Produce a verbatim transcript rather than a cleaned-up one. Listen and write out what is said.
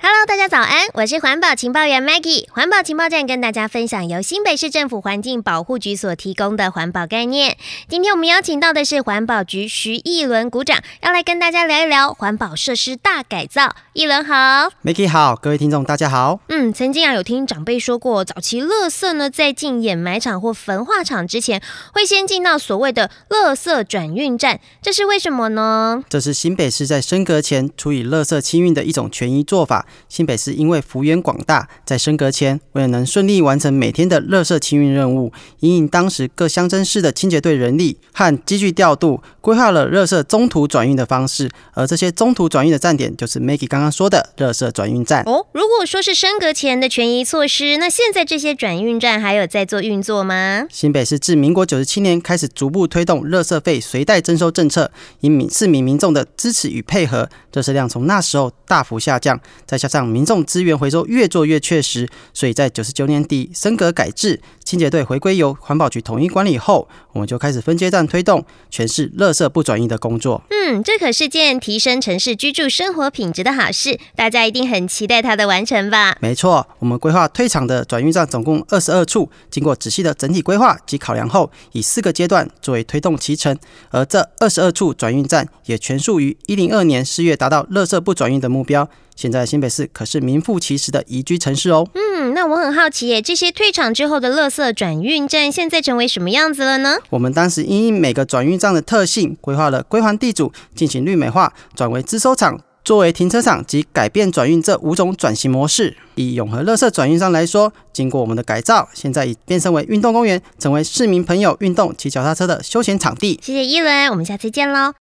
Hello， 大家早安，我是环保情报员 Maggie。环保情报站跟大家分享由新北市政府环境保护局所提供的环保概念。今天我们邀请到的是环保局徐艺伦股长，要来跟大家聊一聊环保设施大改造。艺伦好 ，Maggie 好，各位听众大家好。 嗯，曾经啊有听长辈说过，早期垃圾呢在进掩埋场或焚化厂之前，会先进到所谓的垃圾转运站，这是为什么呢？ 这是新北市在升格前处理垃圾清运的一种权益做法。新北市因为幅员广大，在升格前，为了能顺利完成每天的垃圾清运任务，因应当时各乡镇市的清洁队人力和机具调度，规划了垃圾中途转运的方式。而这些中途转运的站点，就是 Maggie 刚刚说的垃圾转运站。 哦，如果说是升格前的权益措施，那现在这些转运站还有在做运作吗？ 新北市自民国九十七年开始逐步推动垃圾费随袋征收政策，因市民民众的支持与配合，垃圾量从那时候大幅下降。再加上民众资源回收越做越确实，所以在九十九年底升格改制，清洁队回归由环保局统一管理后，我们就开始分阶段推动全市垃圾不转运的工作。 嗯，这可是件提升城市居住生活品质的好事，大家一定很期待它的完成吧？ 没错，我们规划退场的转运站总共二十二处，经过仔细的整体规划及考量后，以四个阶段作为推动期程。而这二十二处转运站也全数于一零二年四月达到垃圾不转运的目标。现在新北市可是名副其实的宜居城市哦。 嗯，那我很好奇耶，这些退场之后的垃圾转运站现在成为什么样子了呢？ 我们当时因应每个转运站的特性，规划了归还地主、进行绿美化、转为资收场、作为停车场及改变转运这五种转型模式。以永和垃圾转运站来说，经过我们的改造，现在已变身为运动公园，成为市民朋友运动骑脚踏车的休闲场地。 谢谢艺伦，我们下次见喽。